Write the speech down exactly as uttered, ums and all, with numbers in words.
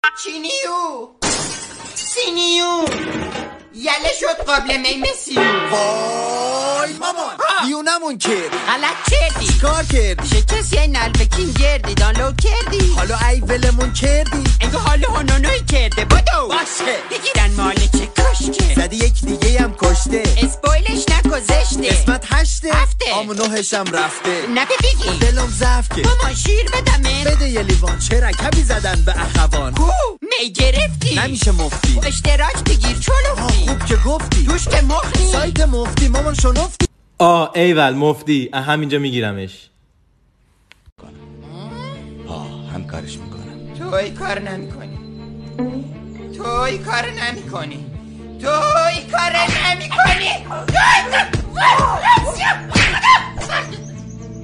چینیو سینیو یله شد قابل می مسیو. وای مامان دیونمون کرد. غلط کردی. کار کردی. شکست یه نلبکین گردی دانلود کردی. حالا ای ولمون کردی. انگو حالا هنونوی کرده بدو باشه بگیرن مالک کشته. زدی یک دیگه هم کشته. اسپویلش نگذشته. قسمت هشته هفته. آمو نوهش هم رفته. نبی بگی دلم ضعف کرد. مامان شیر بدمه. بده یه لیوان چه رکبی زدن به اخوان. کو می گرفتی نمیشه مفتی. اشتراک بگیر چلوفتی. خوب که گفتی توش که مختی. سایت مفتی مامان شنفتی. آه ایول مفتی همینجا میگیرمش. آه هم کارش میکنم. توی کار نمی کنی توی کار نمی کنی توی کار نمی کنی